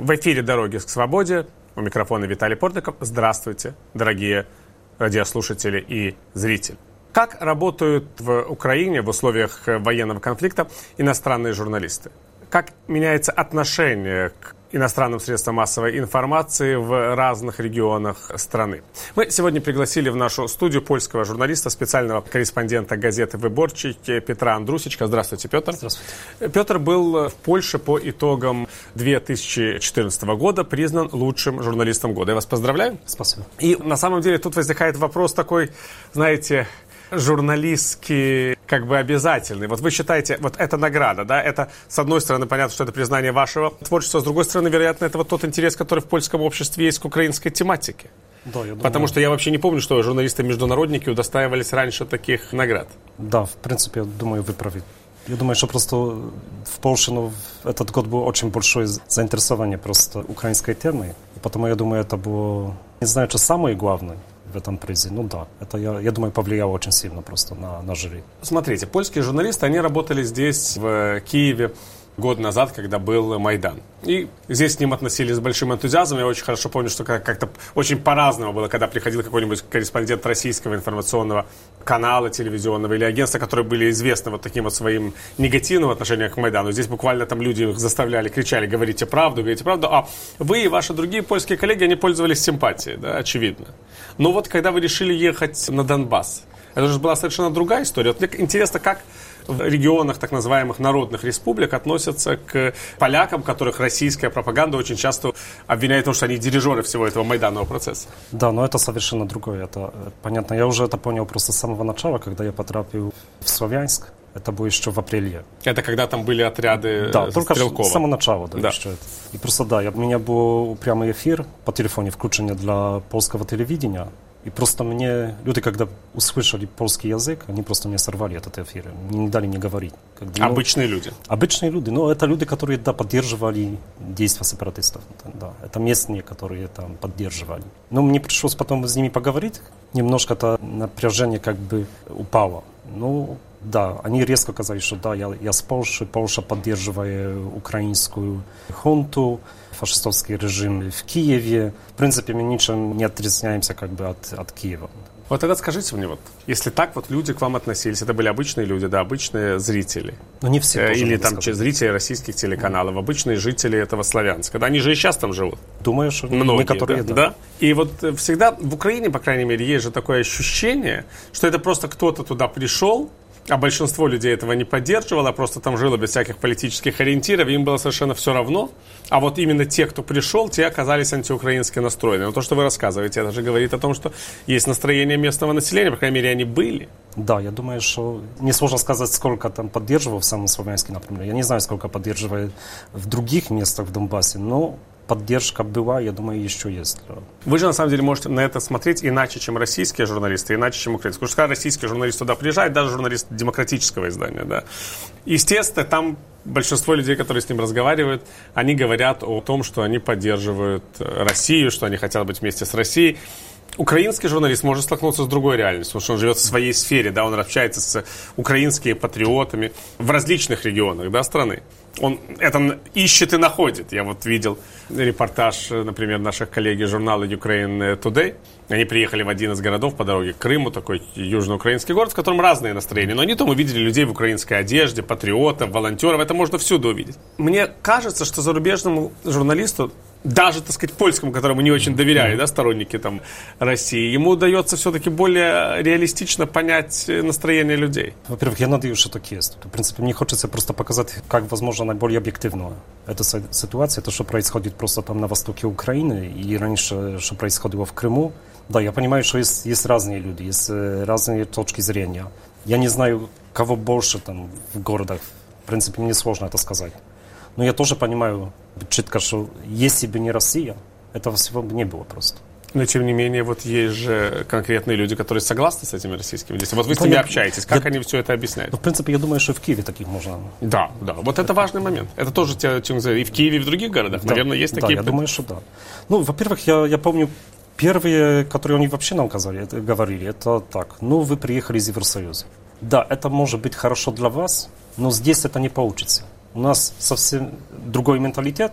В эфире «Дороги к свободе». У микрофона Виталий Портников. Здравствуйте, дорогие радиослушатели и зрители. Как работают в Украине в условиях военного конфликта иностранные журналисты? Как меняется отношение к иностранным средствам массовой информации в разных регионах страны? Мы сегодня пригласили в нашу студию польского журналиста, специального корреспондента газеты «Выборчий» Петра Андрусичка. Здравствуйте, Петр. Здравствуйте. Петр был в Польше по итогам 2014 года признан лучшим журналистом года. Я вас поздравляю. Спасибо. И на самом деле тут возникает вопрос такой, знаете, журналистский, как бы обязательный. Вот вы считаете, вот эта награда, да, это, с одной стороны, понятно, что это признание вашего творчества, с другой стороны, вероятно, это вот тот интерес, который в польском обществе есть к украинской тематике. Да, я думаю... Потому что я вообще не помню, что журналисты-международники удостаивались раньше таких наград. Да, в принципе, я думаю, вы правы. Я думаю, что просто в Польше этот год было очень большое заинтересование просто украинской темой. И потому, я думаю, это было, не знаю, что самое главное в этом призе. Ну да, это, я думаю, повлияло очень сильно просто на жюри. Смотрите, польские журналисты, они работали здесь, в Киеве, год назад, когда был Майдан. И здесь к ним относились с большим энтузиазмом. Я очень хорошо помню, что как-то очень по-разному было, когда приходил какой-нибудь корреспондент российского информационного канала телевизионного или агентства, которые были известны вот таким вот своим негативным отношением к Майдану. Здесь буквально там люди их заставляли, кричали: говорите правду, а вы и ваши другие польские коллеги, они пользовались симпатией, да, очевидно. Но вот когда вы решили ехать на Донбасс, это же была совершенно другая история. Вот мне интересно, как в регионах так называемых народных республик относятся к полякам, которых российская пропаганда очень часто обвиняет в том, что они дирижеры всего этого майданного процесса. Да, но это совершенно другое. Это понятно. Я уже это понял просто с самого начала, когда я потрапил в Славянск. Это было еще в апреле. Это когда там были отряды да, только Стрелкова. С самого начала. Да, да. Еще это. И просто да, у меня был прямой эфир по телефону, включение для польского телевидения. И просто мне люди, когда услышали польский язык, они просто мне сорвали этот эфир. Мне не дали не говорить. Обычные люди? Обычные люди. Но это люди, которые, да, поддерживали действия сепаратистов. Да, это местные, которые там поддерживали. Но мне пришлось потом с ними поговорить. Немножко это напряжение как бы упало. Ну, да, они резко сказали, что да, я с Польши, Польша поддерживает украинскую хунту, фашистовский режим в Киеве. В принципе, мы ничем не отрезняемся как бы от Киева. Вот тогда скажите мне, вот, если так вот люди к вам относились, это были обычные люди, да, обычные зрители. Но не все тоже, или там зрители российских телеканалов, обычные жители этого Славянска. Да, они же и сейчас там живут. Думаю, что многие, некоторые, да. И вот всегда в Украине, по крайней мере, есть же такое ощущение, что это просто кто-то туда пришел, а большинство людей этого не поддерживало, просто там жило без всяких политических ориентиров, им было совершенно все равно. А вот именно те, кто пришел, те оказались антиукраински настроены. Но то, что вы рассказываете, это же говорит о том, что есть настроение местного населения, по крайней мере, они были. Да, я думаю, что несложно сказать, сколько там поддерживал в самом Славянске, например. Я не знаю, сколько поддерживает в других местах в Донбассе, но поддержка была, я думаю, еще есть. Вы же, на самом деле, можете на это смотреть иначе, чем российские журналисты, иначе, чем украинские. Потому что когда российский журналист туда приезжает, даже журналист демократического издания, да, естественно, там большинство людей, которые с ним разговаривают, они говорят о том, что они поддерживают Россию, что они хотят быть вместе с Россией. Украинский журналист может столкнуться с другой реальностью, потому что он живет в своей сфере, да, он общается с украинскими патриотами в различных регионах, да, страны. Он это ищет и находит. Я вот видел репортаж, например, наших коллег из журнала Ukraine Today. Они приехали в один из городов по дороге к Крыму, такой южноукраинский город, в котором разные настроения. Но они там увидели людей в украинской одежде, патриотов, волонтеров. Это можно всюду увидеть. Мне кажется, что зарубежному журналисту, даже, так сказать, польскому, которому не очень доверяли, да, сторонники там России, ему удается все-таки более реалистично понять настроение людей. Во-первых, я надеюсь, что так есть. В принципе, мне хочется просто показать, как, возможно, наиболее объективно эта ситуация, то, что происходит просто там на востоке Украины и раньше, что происходило в Крыму. Да, я понимаю, что есть разные люди, есть разные точки зрения. Я не знаю, кого больше там в городах. В принципе, мне сложно это сказать. Но я тоже понимаю четко, что если бы не Россия, этого всего бы не было просто. Но, тем не менее, вот есть же конкретные люди, которые согласны с этими российскими действиями. Вот вы с ними общаетесь, как они все это объясняют? Ну, в принципе, я думаю, что и в Киеве таких можно... Да, да, вот это важный момент. Это тоже и в Киеве, и в других городах, да, наверное, есть такие... Да, я думаю, что да. Ну, во-первых, я помню, первые, которые они вообще нам говорили, это так: ну, вы приехали из Евросоюза. Да, это может быть хорошо для вас, но здесь это не получится. У нас совсем другой менталитет,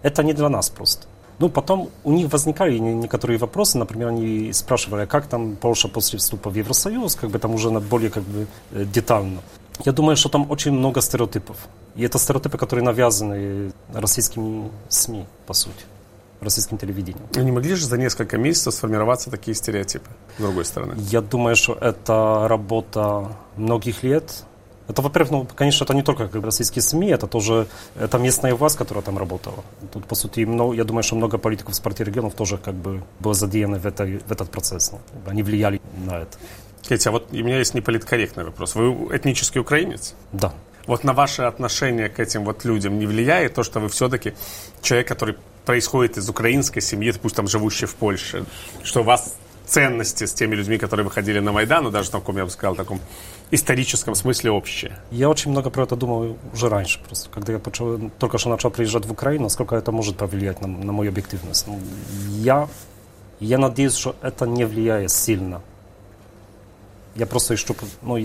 это не для нас просто. Ну, потом у них возникали некоторые вопросы, например, они спрашивали, а как там Польша после вступа в Евросоюз, как бы там уже более как бы детально. Я думаю, что там очень много стереотипов. И это стереотипы, которые навязаны российскими СМИ, по сути, российским телевидением. Не могли же за несколько месяцев сформироваться такие стереотипы, с другой стороны? Я думаю, что это работа многих лет. Это, во-первых, ну, конечно, это не только как российские СМИ, это тоже это местная власть, которая там работала. Тут, по сути, я думаю, что много политиков с партии регионов тоже как бы было задеяно в этот процесс. Ну, они влияли на это. Кетя, а вот у меня есть неполиткорректный вопрос. Вы этнический украинец? Да. Вот на ваше отношение к этим вот людям не влияет то, что вы все-таки человек, который происходит из украинской семьи, пусть там живущий в Польше, что у вас ценности с теми людьми, которые выходили на Майдан, ну, даже в таком, я бы сказал, таком историческом смысле общее? Я очень много про это думал уже раньше, просто, когда я только что начал приезжать в Украину, насколько это может повлиять на мою объективность. Ну, я надеюсь, что это не влияет сильно. Я просто ищу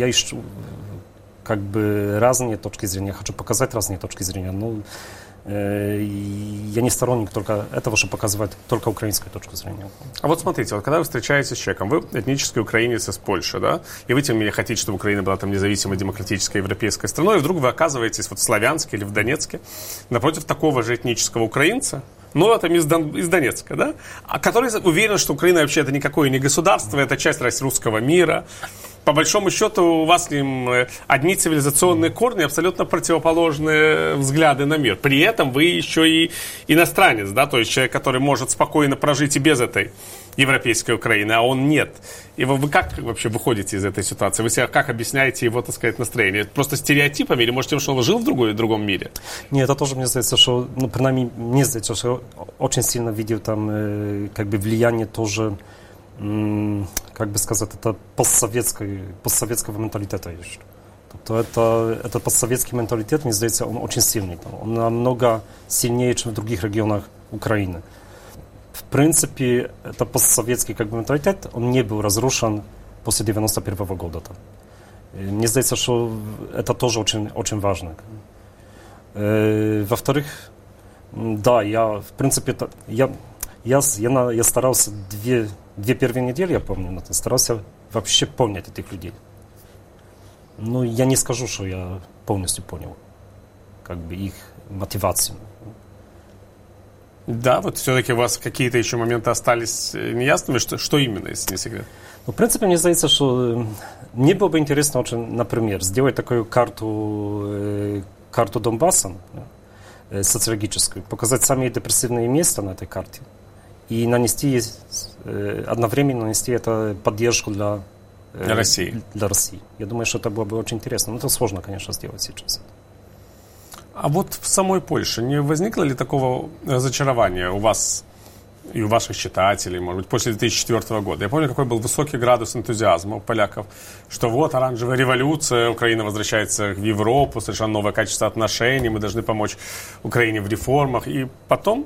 как бы разные точки зрения, хочу показать разные точки зрения, но я не сторонник только этого, чтобы показывать только украинскую точку зрения. А вот смотрите, вот когда вы встречаетесь с человеком, вы этнический украинец из Польши, да, и вы тем не менее хотите, чтобы Украина была там независимой, демократической, европейской страной, и вдруг вы оказываетесь вот в Славянске или в Донецке напротив такого же этнического украинца, но там из Донецка, да, а который уверен, что Украина вообще это никакое не государство, это часть русского мира. По большому счету у вас с ним одни цивилизационные корни, абсолютно противоположные взгляды на мир. При этом вы еще и иностранец, да, то есть человек, который может спокойно прожить и без этой европейской Украины, а он нет. И вы как вообще выходите из этой ситуации? Вы себе как объясняете его, так сказать, настроение? Просто стереотипами или, может, тем, что он жил в другом мире? Нет, это тоже, мне кажется, что, ну, принаймні, мне кажется, что очень сильно видел там, как бы, влияние тоже, как бы сказать, это постсоветского менталитета еще. Это постсоветский менталитет, мне кажется, он очень сильный. Он намного сильнее, чем в других регионах Украины. В принципе, это постсоветский как бы менталитет, он не был разрушен после 91 года. Мне кажется, что это тоже очень, очень важно. Во-вторых, да, в принципе, я старался две первые недели, я помню, старался вообще понять этих людей. Но я не скажу, что я полностью понял как бы их мотивацию. Да, вот все-таки у вас какие-то еще моменты остались неясными, что именно, если не секрет? Ну, в принципе, мне кажется, что мне было бы интересно очень, например, сделать такую карту Донбасса, социологическую, показать самые депрессивные места на этой карте и одновременно нанести это поддержку для России. Я думаю, что это было бы очень интересно. Но это сложно, конечно, сделать сейчас. А вот в самой Польше не возникло ли такого разочарования у вас и у ваших читателей, может быть, после 2004 года? Я помню, какой был высокий градус энтузиазма у поляков, что вот оранжевая революция, Украина возвращается в Европу, совершенно новое качество отношений, мы должны помочь Украине в реформах. И потом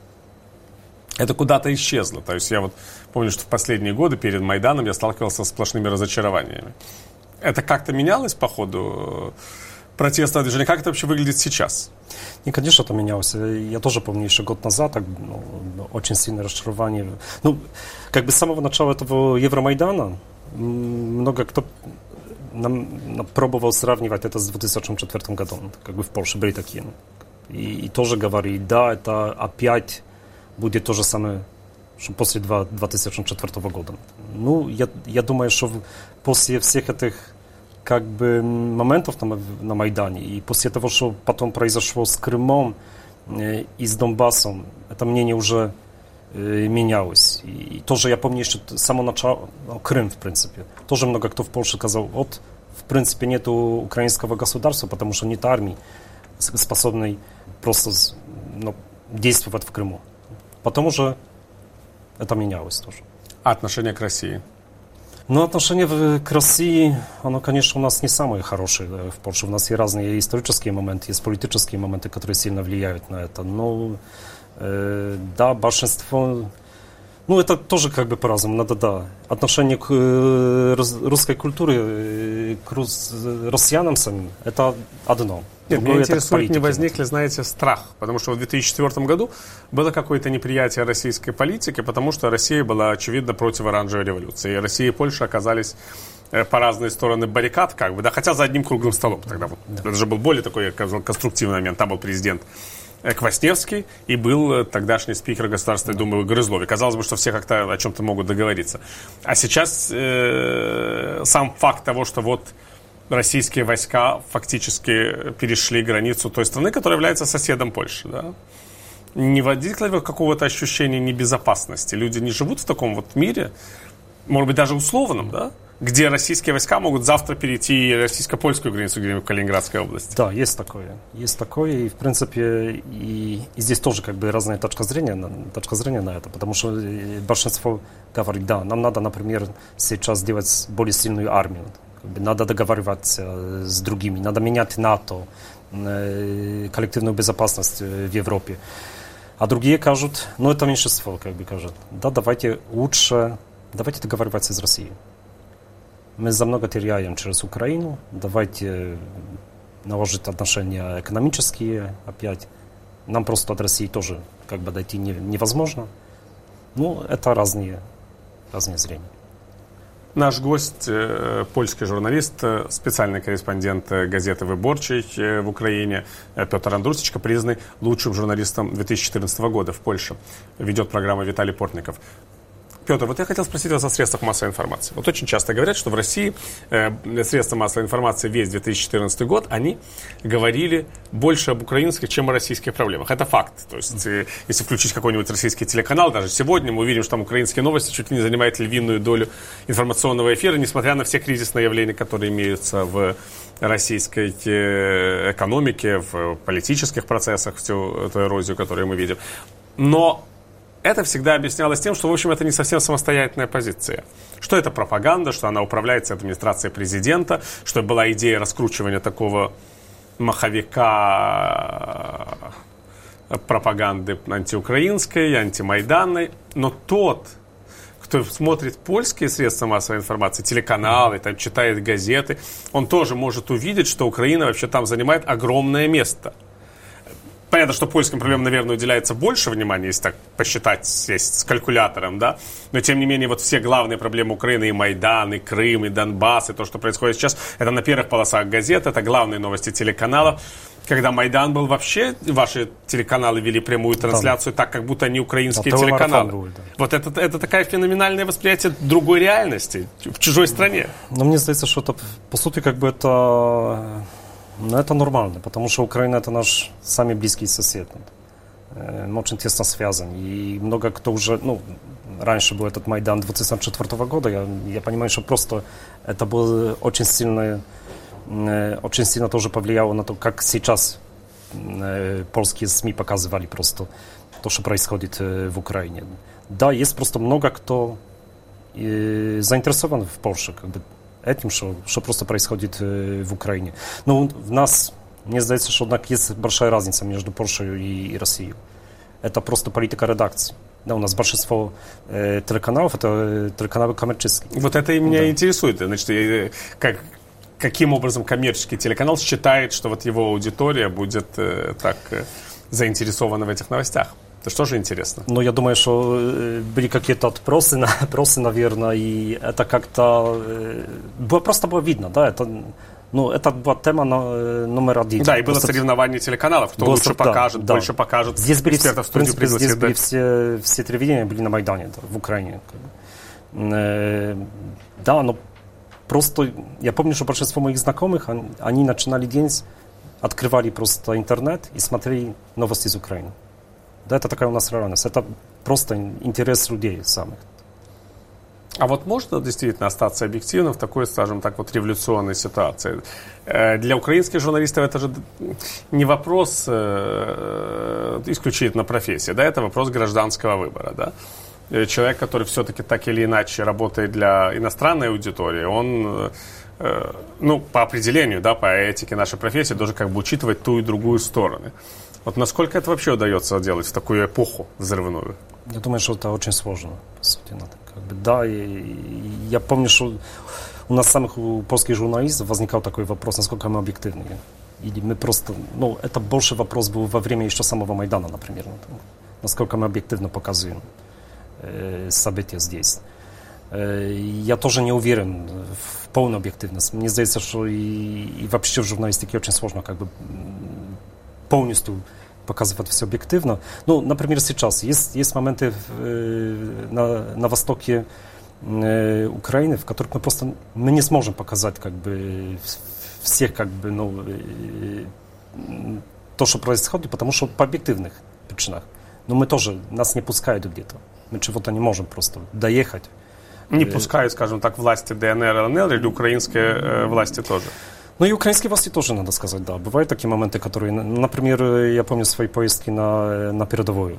это куда-то исчезло. То есть я вот помню, что в последние годы перед Майданом я сталкивался с сплошными разочарованиями. Это как-то менялось по ходу протестного движения? Как это вообще выглядит сейчас? И, конечно, это менялось. Я тоже помню, еще год назад очень сильное разочарование. Ну, как бы с самого начала этого Евромайдана много кто пробовал сравнивать это с 2004 годом. Как бы в Польше были такие. И тоже говорили, да, это опять будет то же самое, что после 2004 года. Ну, я думаю, что после всех этих как бы моментов на Майдане и после того, что потом произошло с Крымом и с Донбассом, это мнение уже менялось. И тоже я помню еще с самого начала, Крым, в принципе, тоже много кто в Польше сказал, вот, в принципе, нету украинского государства, потому что нет армии, способной просто действовать в Крыму. Потом уже это менялось тоже. А отношение к России? Ну, отношение к России, оно, конечно, у нас не самое хорошее в Польше. У нас есть разные исторические моменты, есть политические моменты, которые сильно влияют на это. Но, да, большинство... Ну, это тоже как бы по-разному, надо, да. Отношение к русской культуре, к россиянам самим, это одно. Нет, меня интересует, не возник ли, знаете, страх. Потому что в 2004 году было какое-то неприятие российской политики, потому что Россия была, очевидно, против оранжевой революции. И Россия и Польша оказались по разные стороны баррикад, как бы, да, хотя за одним круглым столом тогда. Вот. Да. Это же был более такой, я сказал, конструктивный момент. Там был президент Квасневский и был тогдашний спикер Государственной Думы Грызлов. И казалось бы, что все как-то о чем-то могут договориться. А сейчас сам факт того, что вот российские войска фактически перешли границу той страны, которая является соседом Польши, да? Не возникло ли какого-то ощущения небезопасности? Люди не живут в таком вот мире, может быть, даже условном, да? Где российские войска могут завтра перейти российско-польскую границу где-нибудь в Калининградской области. Да, есть такое. Есть такое, и в принципе и здесь тоже как бы разная точка зрения на это, потому что большинство говорит, да, нам надо, например, сейчас делать более сильную армию, как бы надо договариваться с другими, надо менять НАТО, коллективную безопасность в Европе. А другие кажут, ну это меньшинство, как бы кажут, да, давайте договариваться с Россией. Мы за много теряем через Украину, давайте наложить отношения экономические опять. Нам просто от России тоже как бы дойти невозможно. Ну, это разные зрения. Наш гость, польский журналист, специальный корреспондент газеты «Выборчий» в Украине Петр Андрусечко, признанный лучшим журналистом 2014 года в Польше. Ведет программу Виталий Портников. Петр, вот я хотел спросить вас о средствах массовой информации. Вот очень часто говорят, что в России средства массовой информации весь 2014 год, они говорили больше об украинских, чем о российских проблемах. Это факт. То есть, если включить какой-нибудь российский телеканал, даже сегодня мы увидим, что там украинские новости чуть ли не занимают львиную долю информационного эфира, несмотря на все кризисные явления, которые имеются в российской экономике, в политических процессах, всю эту эрозию, которую мы видим. Но это всегда объяснялось тем, что, в общем, это не совсем самостоятельная позиция. Что это пропаганда, что она управляется администрацией президента, что была идея раскручивания такого маховика пропаганды антиукраинской, антимайданной. Но тот, кто смотрит польские средства массовой информации, телеканалы, там, читает газеты, он тоже может увидеть, что Украина вообще там занимает огромное место. Понятно, что польским проблемам, наверное, уделяется больше внимания, если так посчитать с калькулятором, да, но тем не менее вот все главные проблемы Украины, и Майдан, и Крым, и Донбасс, и то, что происходит сейчас, это на первых полосах газет, это главные новости телеканалов. Когда Майдан был вообще, ваши телеканалы вели прямую трансляцию, так, как будто они украинские телеканалы. Был, да. Вот это такое феноменальное восприятие другой реальности в чужой стране. Но мне кажется, что это, по сути, как бы это... Но это нормально, потому что Украина это наш самый близкий сосед. Мы очень тесно связаны. И много кто уже, раньше был этот Майдан 2004 года, я понимаю, что просто это было очень сильно тоже повлияло на то, как сейчас польские СМИ показывали просто то, что происходит в Украине. Да, есть просто много кто заинтересован в Польше, как бы, этим, что просто происходит в Украине. Но в нас, мне кажется, что есть большая разница между Польшей и Россией. Это просто политика редакции. Да, у нас большинство телеканалов, это телеканалы коммерческие. Вот это и меня интересует. Значит, каким образом коммерческий телеканал считает, что вот его аудитория будет так заинтересована в этих новостях? Это что же интересно? Ну, я думаю, что были какие-то отпросы, наверное, и это как-то просто было видно, да, это была тема номер один. Да, и было соревнование телеканалов, кто лучше покажет, больше покажет. Здесь были, в принципе, здесь были все телевидения были на Майдане, в Украине. Да, но просто, я помню, что большинство моих знакомых, они начинали день, открывали просто интернет и смотрели новости из Украины. Да, это такая у нас реальность. Это просто интерес людей самых. А вот можно действительно остаться объективным в такой, скажем так, вот революционной ситуации? Для украинских журналистов это же не вопрос исключительно профессии, да, это вопрос гражданского выбора, да? Человек, который все-таки так или иначе работает для иностранной аудитории, он, по определению, да, по этике нашей профессии, должен как бы учитывать ту и другую стороны. Вот насколько это вообще удается делать в такую эпоху взрывную? Я думаю, что это очень сложно, по сути. Как бы, да, и я помню, что у нас самых, у polskich журналистов возникал такой вопрос, насколько мы объективны. Или мы просто, это больше вопрос был во время еще самого Майдана, например. Насколько мы объективно показываем события здесь. Я тоже не уверен в полной объективности. Мне кажется, что и вообще в журналистике очень сложно как бы полностью показывать все объективно. Например, сейчас есть моменты на востоке Украины, в которых мы не сможем показать как бы всех как бы то, что происходит, потому что по объективных причинах. Но мы тоже, нас не пускают где-то. Мы чего-то не можем просто доехать. Не пускают, скажем так, власти ДНР, ЛНР или украинские власти тоже? И украинские власти тоже, надо сказать, да. Бывают такие моменты, которые... Например, я помню свои поездки на передовую.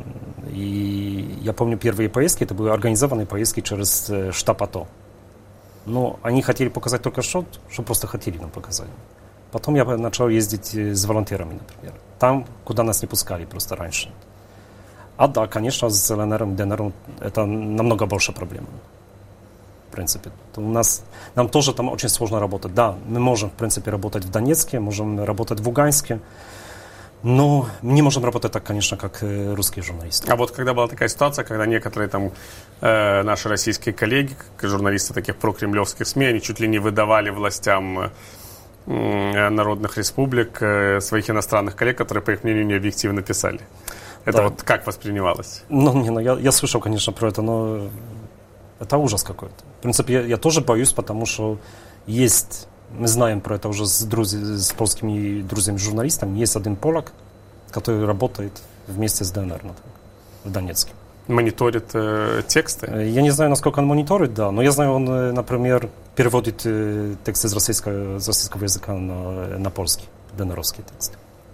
И я помню первые поездки, это были организованные поездки через штаб АТО. Но они хотели показать только что просто хотели нам показать. Потом я начал ездить с волонтерами, например. Там, куда нас не пускали просто раньше. А да, конечно, с ЛНР, ДНР это намного больше проблем. В принципе. Нам тоже там очень сложно работать. Да, мы можем, в принципе, работать в Донецке, можем работать в Луганске, но не можем работать так, конечно, как русские журналисты. А вот когда была такая ситуация, когда некоторые там наши российские коллеги, журналисты таких прокремлевских СМИ, они чуть ли не выдавали властям народных республик своих иностранных коллег, которые, по их мнению, необъективно писали. Это да. Вот как воспринималось? Я слышал, конечно, про это, но это ужас какой-то. В принципе, я тоже боюсь, потому что мы знаем про это уже с польскими друзьями-журналистами, есть один полак, который работает вместе с ДНР в Донецке. Мониторит тексты? Я не знаю, насколько он мониторит, да, но я знаю, он, например, переводит тексты с российского языка на польский, ДНРовский текст.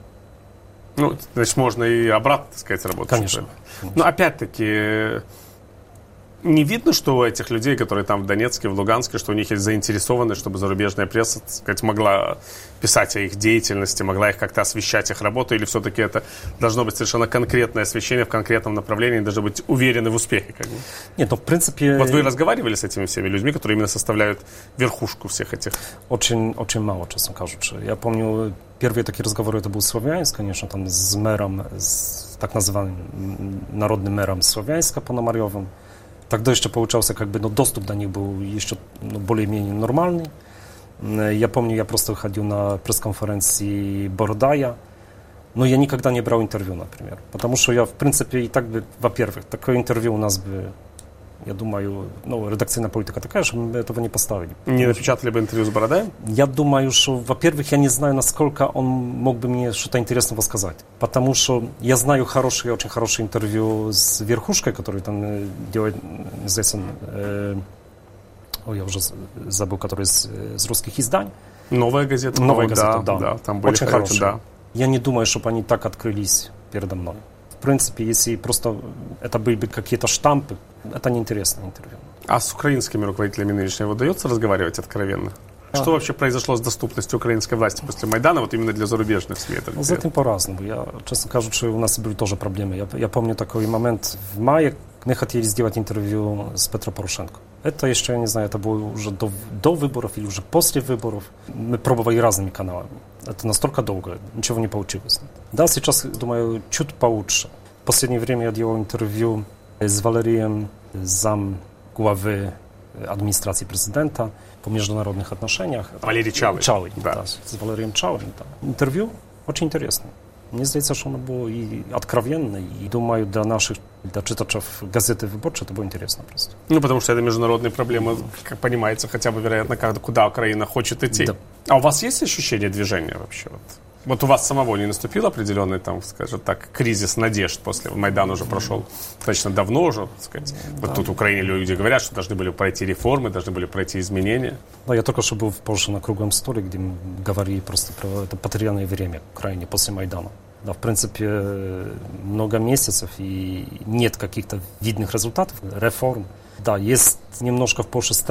Значит, можно и обратно, так сказать, работать. Конечно. Но опять-таки, не видно, что у этих людей, которые там в Донецке, в Луганске, что у них есть заинтересованность, чтобы зарубежная пресса, так сказать, могла писать о их деятельности, могла их как-то освещать, их работу, или все-таки это должно быть совершенно конкретное освещение в конкретном направлении, должны быть уверены в успехе? Как бы. Нет, в принципе... Вот вы разговаривали с этими всеми людьми, которые именно составляют верхушку всех этих? Очень, очень мало, честно кажучи. Я помню, первые такие разговоры, это был Слов'янск, конечно, там с мэром, с так называемым народным мэром Слов'янска Пономаревым. Тогда еще получался, как бы, доступ до них был еще более-менее нормальный. Я помню, я просто ходил на пресс-конференции Бородая, но я никогда не брал интервью, например. Потому что я, в принципе, и так бы, во-первых, такое интервью у нас бы, я думаю, редакционная политика такая, что мы этого не поставили. Не напечатали бы интервью с Бородаем? Я думаю, что, во-первых, я не знаю, насколько он мог бы мне что-то интересного сказать. Потому что я знаю очень хорошее интервью с верхушкой, который там делает, здесь я уже забыл, который из русских изданий. Новая газета. Новая газета, да. Там были очень хорошие. Да. Я не думаю, чтобы они так открылись передо мной. В принципе, если просто это были бы какие-то штампы, это неинтересное интервью. А с украинскими руководителями нынешнего удается разговаривать откровенно? Что вообще произошло с доступностью украинской власти после Майдана, вот именно для зарубежных СМИ? За этим по-разному. Я, честно кажучи, у нас были тоже проблемы. Я помню такой момент в мае, мы хотели сделать интервью с Петром Порошенко. Это еще, я не знаю, это было уже до выборов или уже после выборов. Мы пробовали разными каналами. Это настолько долго, ничего не получилось. Да, сейчас, думаю, чуть получше. В последнее время я делал интервью с Валерием, зам главы администрации президента по международных отношениях. Валерий Чалый. Чалый, да. Да, с Валерием Чалым. Да. Интервью очень интересное. Мне кажется, что оно было и откровенно, и, думаю, для читачев газеты «Выборча» это было интересно просто. Потому что это международные проблемы, как понимаете, хотя бы, вероятно, куда Украина хочет идти. Да. А у вас есть ощущение движения вообще? Вот у вас самого не наступил определенный, там, скажем так, кризис надежд после Майдан уже прошел достаточно давно уже, так сказать. Да. Вот тут в Украине люди говорят, что должны были пройти реформы, должны были пройти изменения. Да, я только что был в Польше на круглом столе, где мы говорили просто про это потерянное время в Украине после Майдана. Да, в принципе, много месяцев и нет каких-то видных результатов, реформ. Да, есть немножко в Польше страх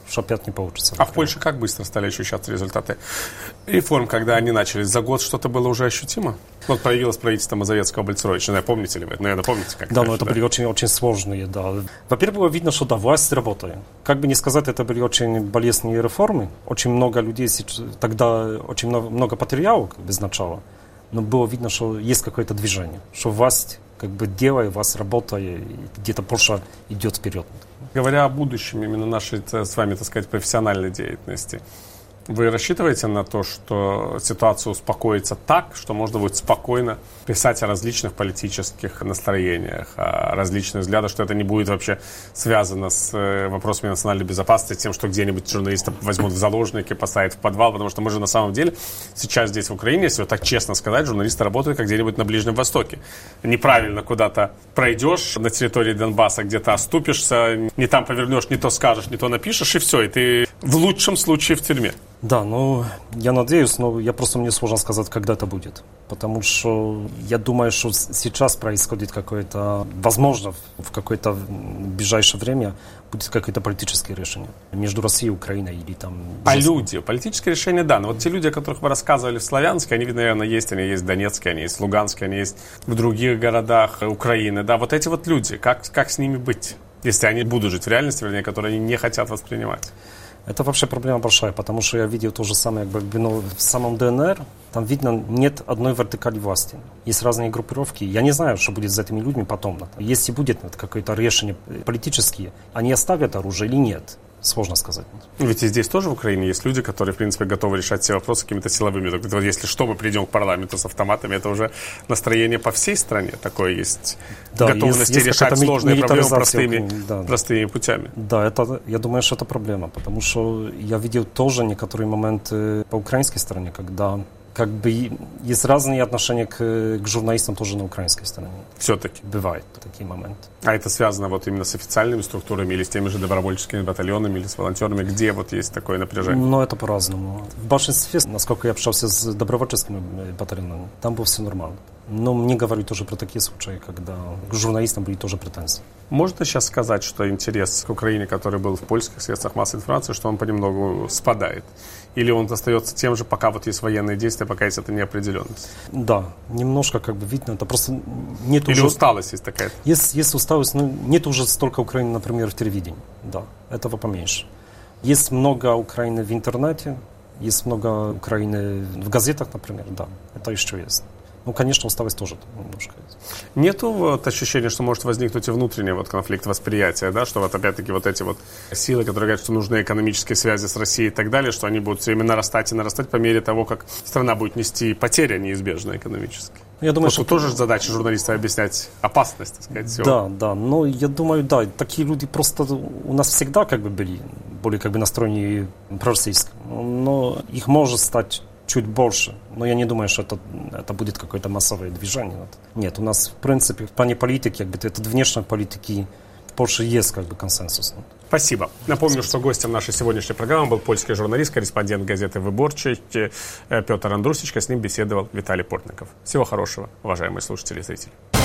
что опять не получится. А в Польше как быстро стали ощущаться результаты реформ, когда они начались? За год что-то было уже ощутимо? Вот появилось правительство Мазовецкого Бальцеровича. Помните ли вы это? Наверное, помните, как да, но это были очень сложные, да. Во-первых, было видно, что да, власть работает. Как бы не сказать, это были очень болезненные реформы. Очень много людей тогда, очень много потеряло без начала. Но было видно, что есть какое-то движение, что власть как бы делает, власть работает, и где-то Польша идет вперед. Говоря о будущем именно нашей с вами, так сказать, профессиональной деятельности, вы рассчитываете на то, что ситуация успокоится так, что можно будет спокойно писать о различных политических настроениях, о различных взглядах, что это не будет вообще связано с вопросами национальной безопасности, тем, что где-нибудь журналистов возьмут в заложники, посадят в подвал, потому что мы же на самом деле сейчас здесь в Украине, если вот так честно сказать, журналисты работают как где-нибудь на Ближнем Востоке. Неправильно куда-то пройдешь на территории Донбасса, где-то оступишься, не там повернешь, не то скажешь, не то напишешь, и все, и ты в лучшем случае в тюрьме. Да, ну, я надеюсь, но мне сложно сказать, когда это будет. Потому что я думаю, что сейчас происходит какое-то, возможно, в какое-то ближайшее время будет какое-то политическое решение между Россией и Украиной или там... А люди? Политическое решение, да. Но вот те люди, о которых вы рассказывали в Славянске, они, наверное, есть в Донецке, они есть в Луганске, они есть в других городах Украины. Да, вот эти вот люди, как с ними быть, если они будут жить в реальности, вернее, которую они не хотят воспринимать? Это вообще проблема большая, потому что я видел то же самое, в самом ДНР, там видно, нет одной вертикали власти. Есть разные группировки. Я не знаю, что будет с этими людьми потом. Если будет какое-то решение политическое, они оставят оружие или нет. Сложно сказать. Ведь и здесь тоже в Украине есть люди, которые, в принципе, готовы решать все вопросы какими-то силовыми. Так, вот, если что, мы придем к парламенту с автоматами, это уже настроение по всей стране. Такое есть, да, готовность решать сложные проблемы простыми путями. Да, я думаю, что это проблема, потому что я видел тоже некоторые моменты по украинской стороне, когда как бы есть разные отношения к журналистам тоже на украинской стороне. Все-таки. Бывают такие моменты. А это связано вот именно с официальными структурами или с теми же добровольческими батальонами или с волонтерами? Где вот есть такое напряжение? Ну, это по-разному. В большинстве, насколько я общался с добровольческими батальонами, там было все нормально. Но мне говорят тоже про такие случаи, когда к журналистам были тоже претензии. Можно сейчас сказать, что интерес к Украине, который был в польских средствах массовой информации, что он понемногу спадает? Или он остается тем же, пока вот есть военные действия, пока есть эта неопределенность? Да, немножко как бы видно, это просто нет Или уже... усталость есть такая? Есть усталость, но нет уже столько Украины, например, в телевидении. Да, этого поменьше. Есть много Украины в интернете, есть много Украины в газетах, например, да, это еще есть. Ну, конечно, усталость тоже немножко есть. Нету вот ощущения, что может возникнуть и внутренний вот конфликт восприятия, да, что вот опять-таки вот эти вот силы, которые говорят, что нужны экономические связи с Россией и так далее, что они будут все время нарастать и нарастать по мере того, как страна будет нести потери неизбежные экономические. Я думаю, что тоже задача журналиста объяснять опасность, так сказать, всего. Да, да, но я думаю, да, такие люди просто у нас всегда как бы были, более как бы настроены пророссийски, но их может стать чуть больше, но я не думаю, что это будет какое-то массовое движение. Нет, у нас, в принципе, в плане политики, как бы, это внешней политики в Польше есть как бы консенсус. Спасибо. Напомню, что гостем нашей сегодняшней программы был польский журналист, корреспондент газеты «Выборчий» Петр Андрусечка. С ним беседовал Виталий Портников. Всего хорошего, уважаемые слушатели и зрители.